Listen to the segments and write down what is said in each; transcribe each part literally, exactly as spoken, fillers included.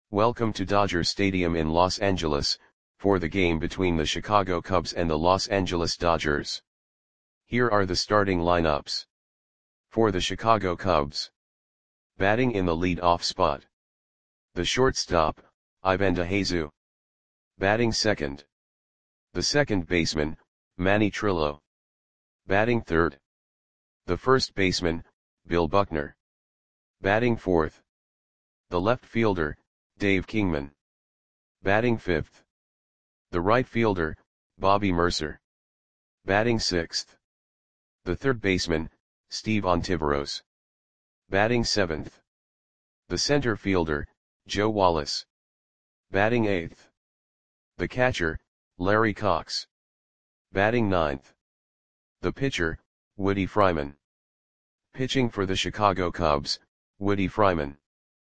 Welcome to Dodger Stadium in Los Angeles, for the game between the Chicago Cubs and the Los Angeles Dodgers. Here are the starting lineups. For the Chicago Cubs. Batting in the lead-off spot. The shortstop, Ivan DeJesus. Batting second. The second baseman, Manny Trillo. Batting third. The first baseman, Bill Buckner. Batting fourth. The left fielder, Dave Kingman. Batting fifth. The right fielder, Bobby Murcer. Batting sixth. The third baseman, Steve Ontiveros. Batting seventh. The center fielder, Joe Wallace. Batting eighth. The catcher, Larry Cox. Batting ninth. The pitcher, Woody Fryman. Pitching for the Chicago Cubs, Woody Fryman.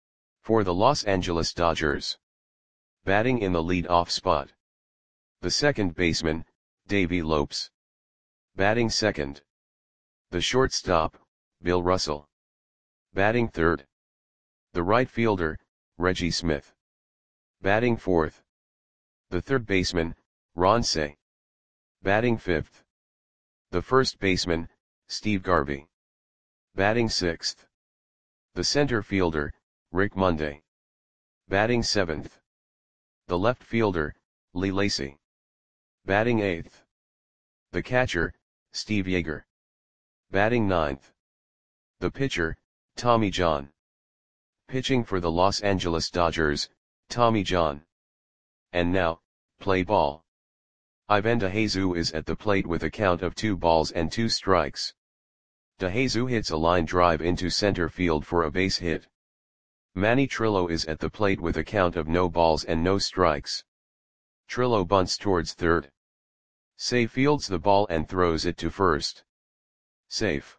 For the Los Angeles Dodgers. Batting in the lead-off spot. The second baseman, Davey Lopes. Batting second. The shortstop, Bill Russell. Batting third. The right fielder, Reggie Smith. Batting fourth. The third baseman, Ron Cey. Batting fifth. The first baseman, Steve Garvey. Batting sixth. The center fielder, Rick Monday. Batting seventh. The left fielder, Lee Lacy. Batting eighth. The catcher, Steve Yeager. Batting ninth. The pitcher, Tommy John. Pitching for the Los Angeles Dodgers, Tommy John. And now, play ball. Ivan DeJesus is at the plate with a count of two balls and two strikes. DeJesus hits a line drive into center field for a base hit. Manny Trillo is at the plate with a count of no balls and no strikes. Trillo bunts towards third. Cey fields the ball and throws it to first. Safe.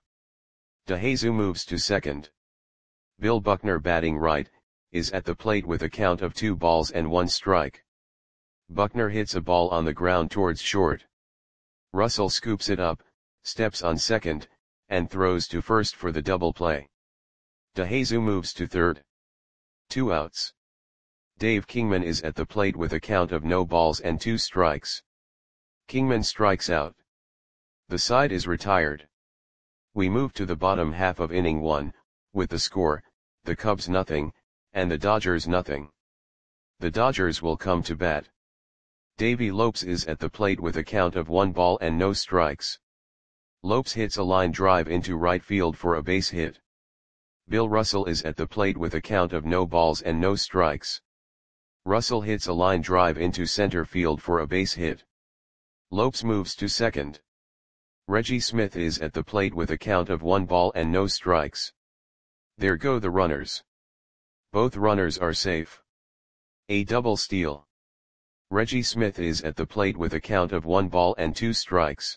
DeJesus moves to second. Bill Buckner, batting right, is at the plate with a count of two balls and one strike. Buckner hits a ball on the ground towards short. Russell scoops it up, steps on second, and throws to first for the double play. DeJesus moves to third. Two outs. Dave Kingman is at the plate with a count of no balls and two strikes. Kingman strikes out. The side is retired. We move to the bottom half of inning one, with the score, the Cubs nothing, and the Dodgers nothing. The Dodgers will come to bat. Davey Lopes is at the plate with a count of one ball and no strikes. Lopes hits a line drive into right field for a base hit. Bill Russell is at the plate with a count of no balls and no strikes. Russell hits a line drive into center field for a base hit. Lopes moves to second. Reggie Smith is at the plate with a count of one ball and no strikes. There go the runners. Both runners are safe. A double steal. Reggie Smith is at the plate with a count of one ball and two strikes.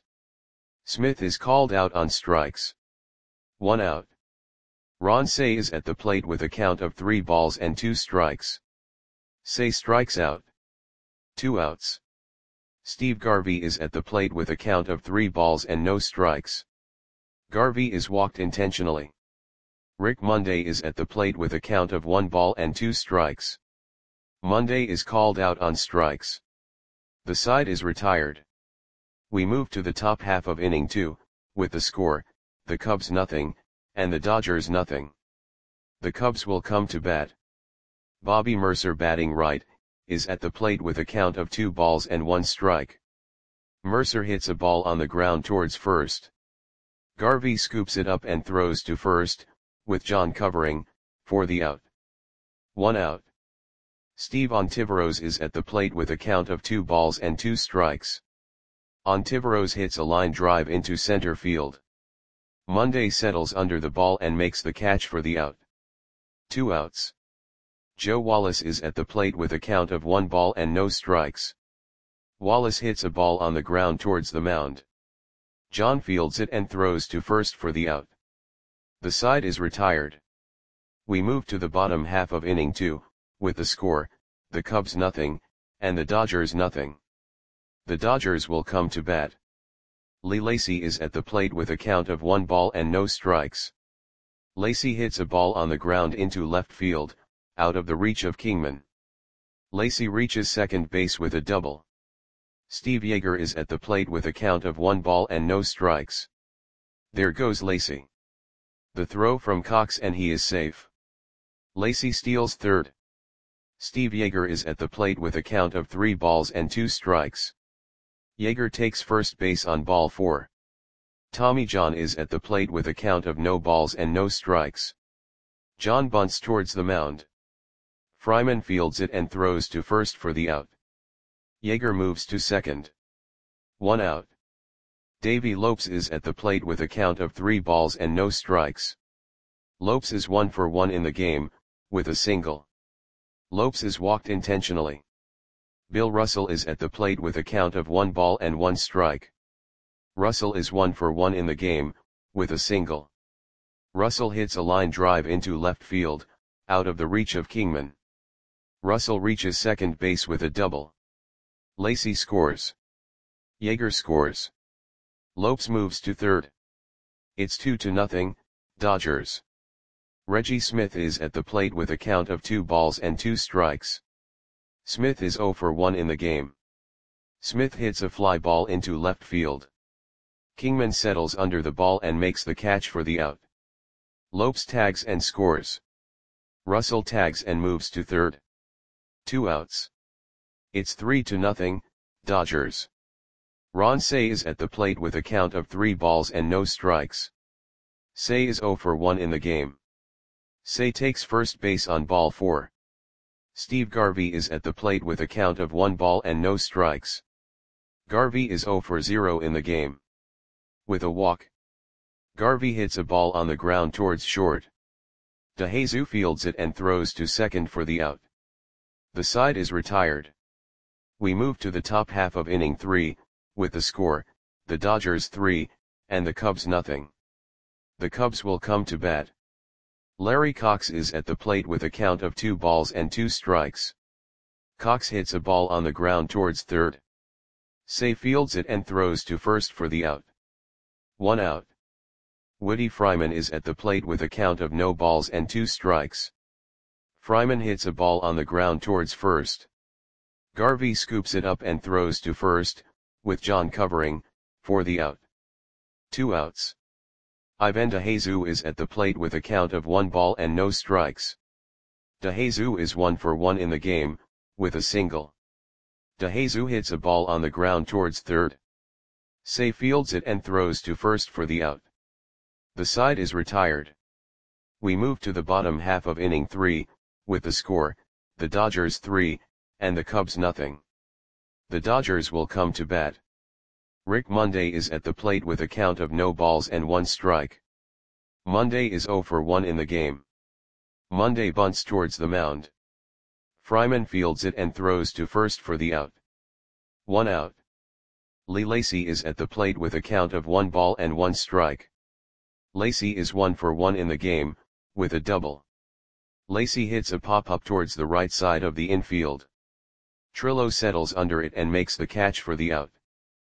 Smith is called out on strikes. One out. Ron Cey is at the plate with a count of three balls and two strikes. Cey strikes out. Two outs. Steve Garvey is at the plate with a count of three balls and no strikes. Garvey is walked intentionally. Rick Monday is at the plate with a count of one ball and two strikes. Monday is called out on strikes. The side is retired. We move to the top half of inning two, with the score, the Cubs nothing, and the Dodgers nothing. The Cubs will come to bat. Bobby Murcer, batting right, is at the plate with a count of two balls and one strike. Murcer hits a ball on the ground towards first. Garvey scoops it up and throws to first, with John covering, for the out. One out. Steve Ontiveros is at the plate with a count of two balls and two strikes. Ontiveros hits a line drive into center field. Monday settles under the ball and makes the catch for the out. Two outs. Joe Wallace is at the plate with a count of one ball and no strikes. Wallace hits a ball on the ground towards the mound. John fields it and throws to first for the out. The side is retired. We move to the bottom half of inning two, with the score, the Cubs nothing, and the Dodgers nothing. The Dodgers will come to bat. Lee Lacy is at the plate with a count of one ball and no strikes. Lacy hits a ball on the ground into left field, out of the reach of Kingman. Lacy reaches second base with a double. Steve Yeager is at the plate with a count of one ball and no strikes. There goes Lacy. The throw from Cox and he is safe. Lacy steals third. Steve Yeager is at the plate with a count of three balls and two strikes. Yeager takes first base on ball four. Tommy John is at the plate with a count of no balls and no strikes. John bunts towards the mound. Fryman fields it and throws to first for the out. Yeager moves to second. One out. Davey Lopes is at the plate with a count of three balls and no strikes. Lopes is one for one in the game, with a single. Lopes is walked intentionally. Bill Russell is at the plate with a count of one ball and one strike. Russell is one for one in the game, with a single. Russell hits a line drive into left field, out of the reach of Kingman. Russell reaches second base with a double. Lacy scores. Yeager scores. Lopes moves to third. It's two to nothing, Dodgers. Reggie Smith is at the plate with a count of two balls and two strikes. Smith is zero for one in the game. Smith hits a fly ball into left field. Kingman settles under the ball and makes the catch for the out. Lopes tags and scores. Russell tags and moves to third. Two outs. It's three to nothing, Dodgers. Ron Cey is at the plate with a count of three balls and no strikes. Cey is zero for one in the game. Cey takes first base on ball four. Steve Garvey is at the plate with a count of one ball and no strikes. Garvey is zero for zero in the game. With a walk. Garvey hits a ball on the ground towards short. DeJesus fields it and throws to second for the out. The side is retired. We move to the top half of inning three, with the score, the Dodgers three, and the Cubs nothing. The Cubs will come to bat. Larry Cox is at the plate with a count of two balls and two strikes. Cox hits a ball on the ground towards third. Cey fields it and throws to first for the out. One out. Woody Fryman is at the plate with a count of no balls and two strikes. Fryman hits a ball on the ground towards first. Garvey scoops it up and throws to first, with John covering, for the out. Two outs. Ivan DeJesus is at the plate with a count of one ball and no strikes. DeJesus is one for one in the game, with a single. DeJesus hits a ball on the ground towards third. Cey fields it and throws to first for the out. The side is retired. We move to the bottom half of inning three, with the score, the Dodgers three, and the Cubs nothing. The Dodgers will come to bat. Rick Monday is at the plate with a count of no balls and one strike. Monday is zero for one in the game. Monday bunts towards the mound. Fryman fields it and throws to first for the out. One out. Lee Lacy is at the plate with a count of one ball and one strike. Lacy is one for one in the game, with a double. Lacy hits a pop-up towards the right side of the infield. Trillo settles under it and makes the catch for the out.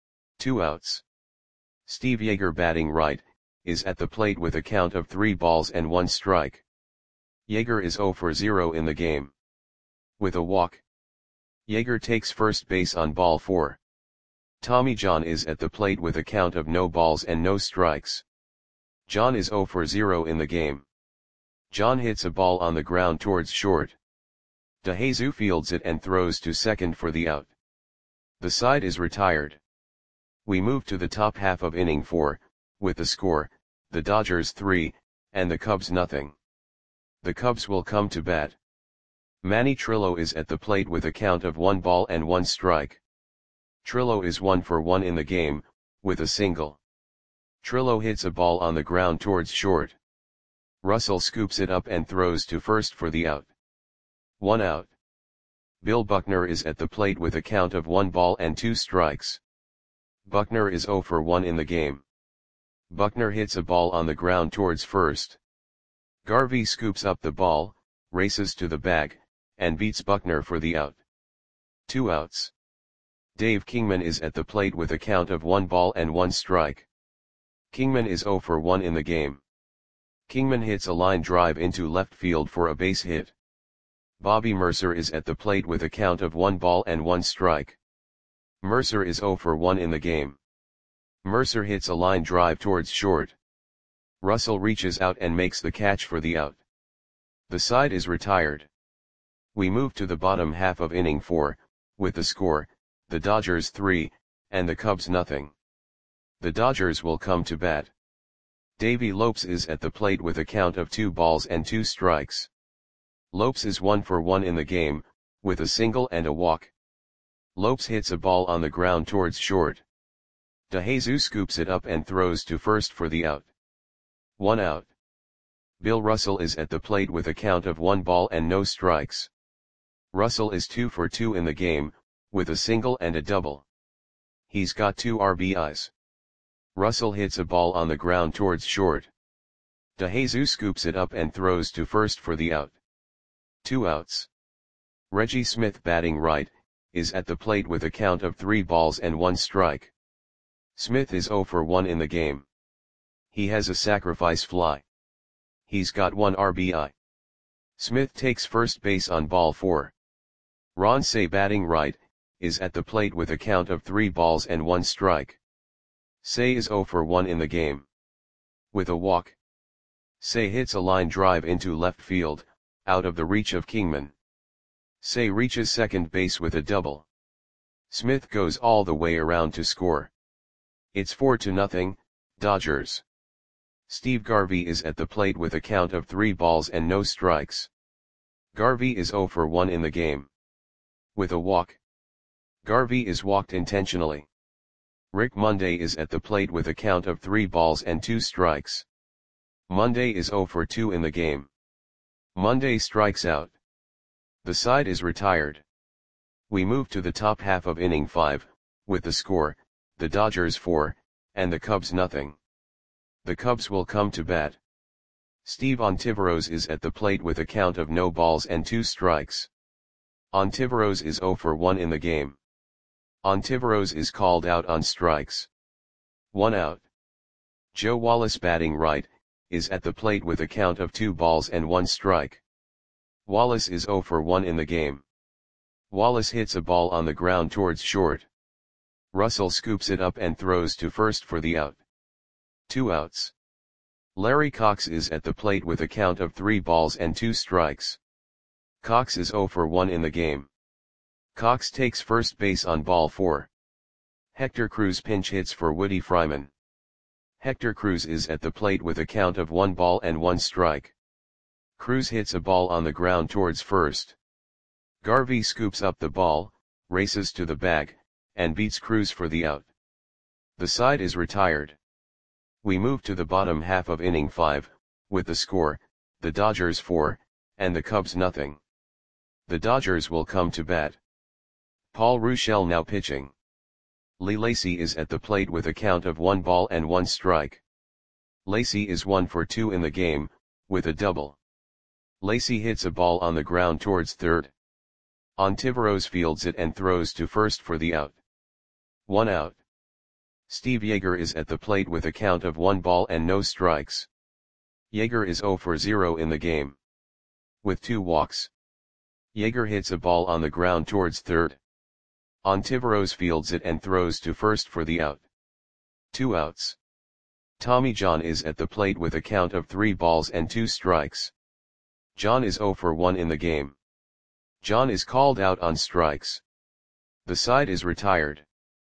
Two outs. Steve Yeager, batting right, is at the plate with a count of three balls and one strike. Yeager is zero for zero in the game. With a walk. Yeager takes first base on ball four. Tommy John is at the plate with a count of no balls and no strikes. John is zero for zero in the game. John hits a ball on the ground towards short. DeJesus fields it and throws to second for the out. The side is retired. We move to the top half of inning four, with the score, the Dodgers three, and the Cubs nothing. The Cubs will come to bat. Manny Trillo is at the plate with a count of one ball and one strike. Trillo is one for one in the game, with a single. Trillo hits a ball on the ground towards short. Russell scoops it up and throws to first for the out. One out. Bill Buckner is at the plate with a count of one ball and two strikes. Buckner is zero for one in the game. Buckner hits a ball on the ground towards first. Garvey scoops up the ball, races to the bag, and beats Buckner for the out. Two outs. Dave Kingman is at the plate with a count of one ball and one strike. Kingman is zero for one in the game. Kingman hits a line drive into left field for a base hit. Bobby Mercer is at the plate with a count of one ball and one strike. Mercer is zero for one in the game. Mercer hits a line drive towards short. Russell reaches out and makes the catch for the out. The side is retired. We move to the bottom half of inning four, with the score, the Dodgers three, and the Cubs nothing. The Dodgers will come to bat. Davey Lopes is at the plate with a count of two balls and two strikes. Lopes is one for one in the game, with a single and a walk. Lopes hits a ball on the ground towards short. DeJesus scoops it up and throws to first for the out. One out. Bill Russell is at the plate with a count of one ball and no strikes. Russell is two for two in the game, with a single and a double. He's got two R B Is. Russell hits a ball on the ground towards short. DeJesus scoops it up and throws to first for the out. Two outs. Reggie Smith, batting right, is at the plate with a count of three balls and one strike. Smith is zero for one in the game. He has a sacrifice fly. He's got one R B I. Smith takes first base on ball four. Ron Cey, batting right, is at the plate with a count of three balls and one strike. Cey is zero for one in the game. With a walk. Cey hits a line drive into left field, out of the reach of Kingman. Cey reaches second base with a double. Smith goes all the way around to score. It's four to nothing, Dodgers. Steve Garvey is at the plate with a count of three balls and no strikes. Garvey is zero for one in the game. With a walk. Garvey is walked intentionally. Rick Monday is at the plate with a count of three balls and two strikes. Monday is zero for two in the game. Monday strikes out. The side is retired. We move to the top half of inning five, with the score, the Dodgers four, and the Cubs nothing. The Cubs will come to bat. Steve Ontiveros is at the plate with a count of no balls and two strikes. Ontiveros is zero for one in the game. Ontiveros is called out on strikes. One out. Joe Wallace, batting right, is at the plate with a count of two balls and one strike. Wallace is zero for one in the game. Wallace hits a ball on the ground towards short. Russell scoops it up and throws to first for the out. Two outs. Larry Cox is at the plate with a count of three balls and two strikes. Cox is zero for one in the game. Cox takes first base on ball four. Hector Cruz pinch hits for Woody Fryman. Hector Cruz is at the plate with a count of one ball and one strike. Cruz hits a ball on the ground towards first. Garvey scoops up the ball, races to the bag, and beats Cruz for the out. The side is retired. We move to the bottom half of inning five, with the score, the Dodgers four, and the Cubs nothing. The Dodgers will come to bat. Paul Ruschel now pitching. Lee Lacy is at the plate with a count of one ball and one strike. Lacy is one for two in the game, with a double. Lacy hits a ball on the ground towards third. Ontiveros fields it and throws to first for the out. One out. Steve Yeager is at the plate with a count of one ball and no strikes. Yeager is zero for zero in the game. With two walks. Yeager hits a ball on the ground towards third. Ontiveros fields it and throws to first for the out. Two outs. Tommy John is at the plate with a count of three balls and two strikes. John is zero for one in the game. John is called out on strikes. The side is retired.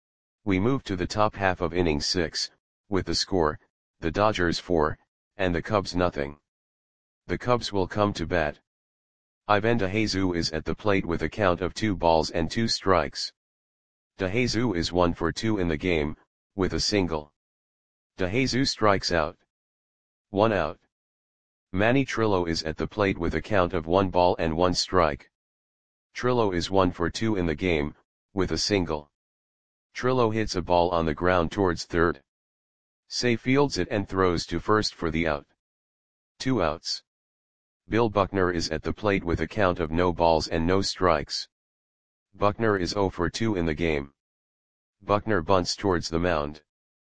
We move to the top half of inning six, with the score, the Dodgers four, and the Cubs nothing. The Cubs will come to bat. Ivan DeJesus is at the plate with a count of two balls and two strikes. DeJesus is one for two in the game, with a single. DeJesus strikes out. One out. Manny Trillo is at the plate with a count of one ball and one strike. Trillo is one for two in the game, with a single. Trillo hits a ball on the ground towards third. Cey fields it and throws to first for the out. Two outs. Bill Buckner is at the plate with a count of no balls and no strikes. Buckner is zero for two in the game. Buckner bunts towards the mound.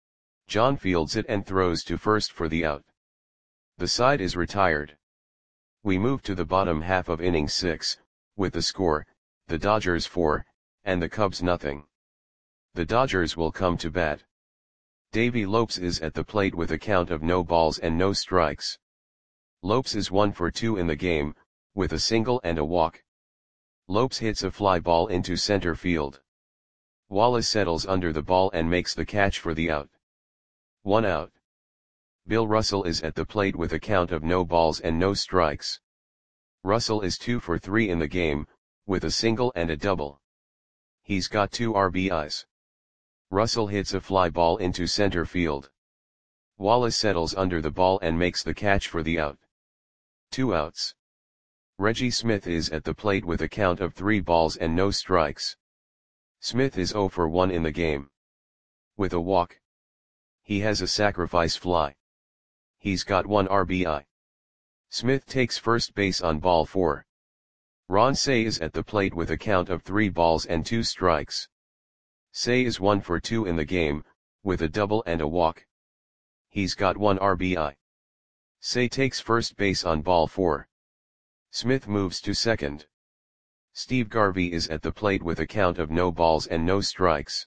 John fields it and throws to first for the out. The side is retired. We move to the bottom half of inning six, with the score, the Dodgers four, and the Cubs nothing. The Dodgers will come to bat. Davey Lopes is at the plate with a count of no balls and no strikes. Lopes is one for two in the game, with a single and a walk. Lopes hits a fly ball into center field. Wallace settles under the ball and makes the catch for the out. One out. Bill Russell is at the plate with a count of no balls and no strikes. Russell is two for three in the game, with a single and a double. He's got two R B Is. Russell hits a fly ball into center field. Wallace settles under the ball and makes the catch for the out. Two outs. Reggie Smith is at the plate with a count of three balls and no strikes. Smith is zero for one in the game. With a walk. He has a sacrifice fly. He's got one R B I. Smith takes first base on ball four. Ron Cey is at the plate with a count of three balls and two strikes. Cey is one for two in the game, with a double and a walk. He's got one R B I. Cey takes first base on ball four. Smith moves to second. Steve Garvey is at the plate with a count of no balls and no strikes.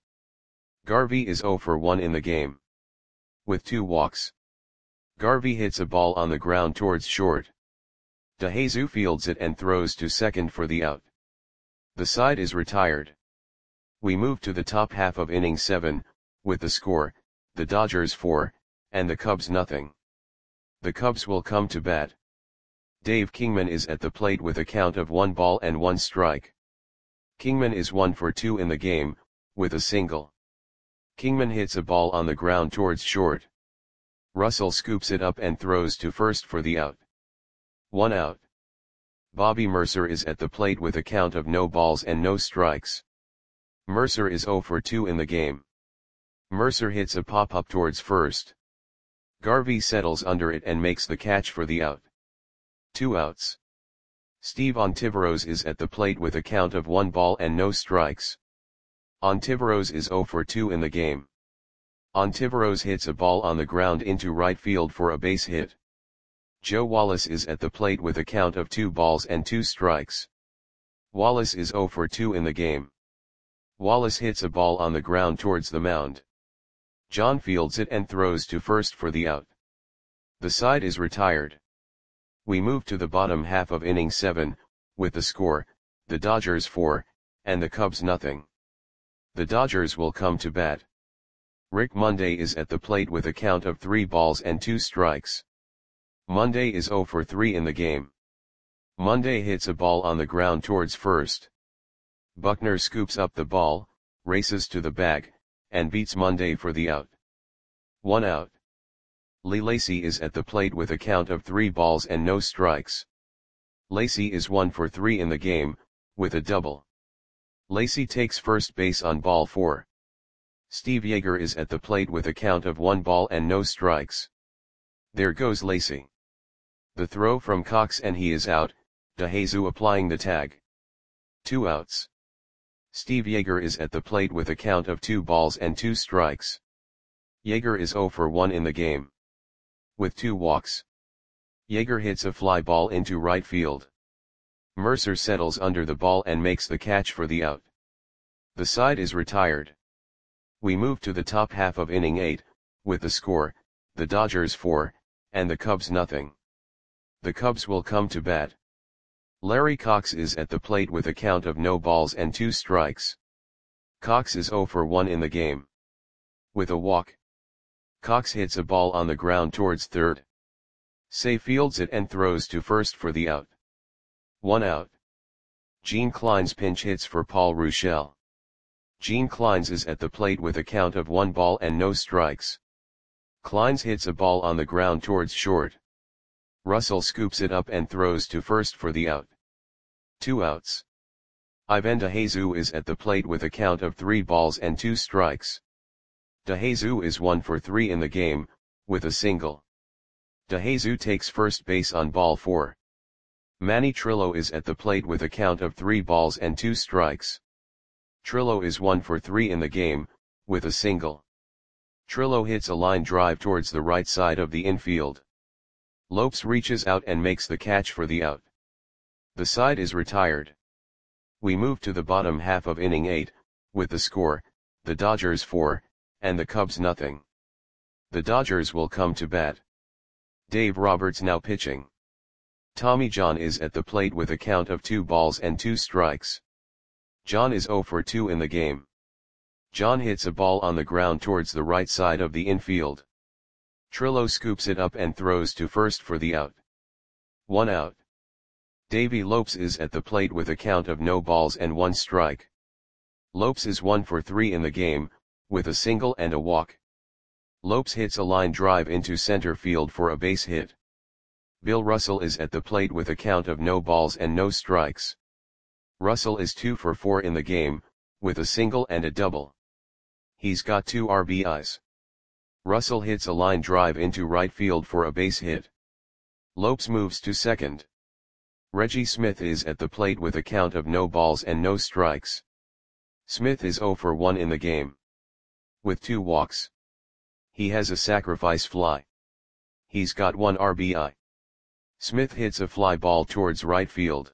Garvey is zero for one in the game. With two walks. Garvey hits a ball on the ground towards short. DeJesus fields it and throws to second for the out. The side is retired. We move to the top half of inning seven, with the score, the Dodgers four, and the Cubs nothing. The Cubs will come to bat. Dave Kingman is at the plate with a count of one ball and one strike. Kingman is one for two in the game, with a single. Kingman hits a ball on the ground towards short. Russell scoops it up and throws to first for the out. One out. Bobby Mercer is at the plate with a count of no balls and no strikes. Mercer is zero for two in the game. Mercer hits a pop-up towards first. Garvey settles under it and makes the catch for the out. Two outs. Steve Ontiveros is at the plate with a count of one ball and no strikes. Ontiveros is zero for two in the game. Ontiveros hits a ball on the ground into right field for a base hit. Joe Wallace is at the plate with a count of two balls and two strikes. Wallace is zero for two in the game. Wallace hits a ball on the ground towards the mound. John fields it and throws to first for the out. The side is retired. We move to the bottom half of inning seven, with the score, the Dodgers four, and the Cubs nothing. The Dodgers will come to bat. Rick Monday is at the plate with a count of three balls and two strikes. Monday is zero for three in the game. Monday hits a ball on the ground towards first. Buckner scoops up the ball, races to the bag, and beats Monday for the out. One out. Lee Lacy is at the plate with a count of three balls and no strikes. Lacy is one for three in the game, with a double. Lacy takes first base on ball four. Steve Yeager is at the plate with a count of one ball and no strikes. There goes Lacy. The throw from Cox and he is out, DeJesus applying the tag. Two outs. Steve Yeager is at the plate with a count of two balls and two strikes. Yeager is zero for one in the game. With two walks. Yeager hits a fly ball into right field. Mercer settles under the ball and makes the catch for the out. The side is retired. We move to the top half of inning eight, with the score, the Dodgers four, and the Cubs nothing. The Cubs will come to bat. Larry Cox is at the plate with a count of no balls and two strikes. Cox is zero for one in the game. With a walk. Cox hits a ball on the ground towards third. Cey fields it and throws to first for the out. One out. Gene Clines pinch hits for Paul Ruschel. Gene Clines is at the plate with a count of one ball and no strikes. Clines hits a ball on the ground towards short. Russell scoops it up and throws to first for the out. Two outs. Ivan DeJesus is at the plate with a count of three balls and two strikes. DeJesus is one for three in the game, with a single. DeJesus takes first base on ball four. Manny Trillo is at the plate with a count of three balls and two strikes. Trillo is one for three in the game, with a single. Trillo hits a line drive towards the right side of the infield. Lopes reaches out and makes the catch for the out. The side is retired. We move to the bottom half of inning eight, with the score, the Dodgers four, and the Cubs nothing. The Dodgers will come to bat. Dave Roberts now pitching. Tommy John is at the plate with a count of two balls and two strikes. John is oh for two in the game. John hits a ball on the ground towards the right side of the infield. Trillo scoops it up and throws to first for the out. One out. Davey Lopes is at the plate with a count of no balls and one strike. Lopes is one for three in the game, with a single and a walk. Lopes hits a line drive into center field for a base hit. Bill Russell is at the plate with a count of no balls and no strikes. Russell is two for four in the game, with a single and a double. He's got two R B Is. Russell hits a line drive into right field for a base hit. Lopes moves to second. Reggie Smith is at the plate with a count of no balls and no strikes. Smith is oh for one in the game. With two walks. He has a sacrifice fly. He's got one R B I. Smith hits a fly ball towards right field.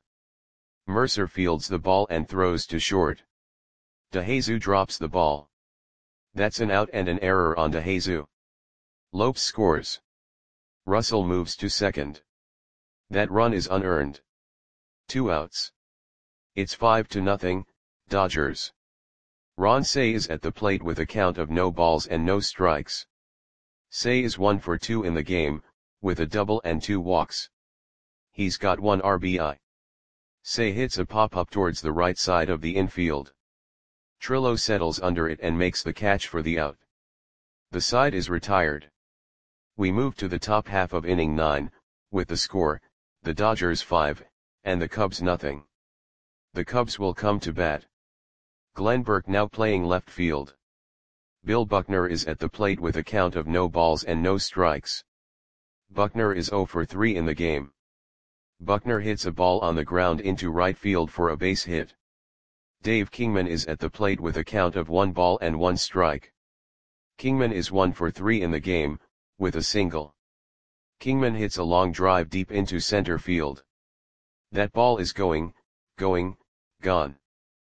Mercer fields the ball and throws to short. DeJesus drops the ball. That's an out and an error on DeJesus. Lopes scores. Russell moves to second. That run is unearned. Two outs. It's five to nothing, Dodgers. Ron Cey is at the plate with a count of no balls and no strikes. Cey is one for two in the game, with a double and two walks. He's got one R B I. Cey hits a pop-up towards the right side of the infield. Trillo settles under it and makes the catch for the out. The side is retired. We move to the top half of inning nine, with the score, the Dodgers five, and the Cubs nothing. The Cubs will come to bat. Glenn Burke now playing left field. Bill Buckner is at the plate with a count of no balls and no strikes. Buckner is oh for three in the game. Buckner hits a ball on the ground into right field for a base hit. Dave Kingman is at the plate with a count of one ball and one strike. Kingman is one for three in the game, with a single. Kingman hits a long drive deep into center field. That ball is going, going, gone.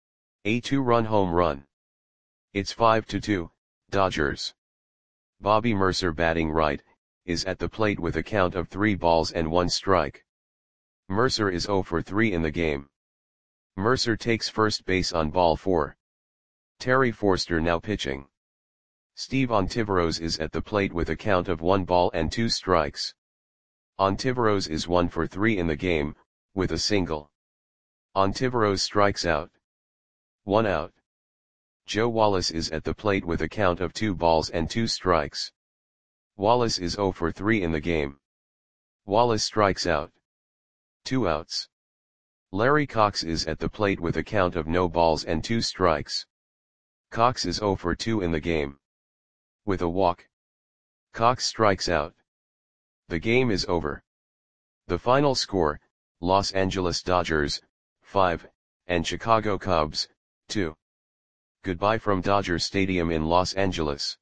A two-run home run. It's five to two, Dodgers. Bobby Mercer batting right, is at the plate with a count of three balls and one strike. Mercer is oh for three in the game. Mercer takes first base on ball four. Terry Forster now pitching. Steve Ontiveros is at the plate with a count of one ball and two strikes. Ontiveros is one for three in the game, with a single. Ontiveros strikes out. One out. Joe Wallace is at the plate with a count of two balls and two strikes. Wallace is oh for three in the game. Wallace strikes out. Two outs. Larry Cox is at the plate with a count of no balls and two strikes. Cox is oh for two in the game. With a walk. Cox strikes out. The game is over. The final score, Los Angeles Dodgers, five, and Chicago Cubs, two. Goodbye from Dodger Stadium in Los Angeles.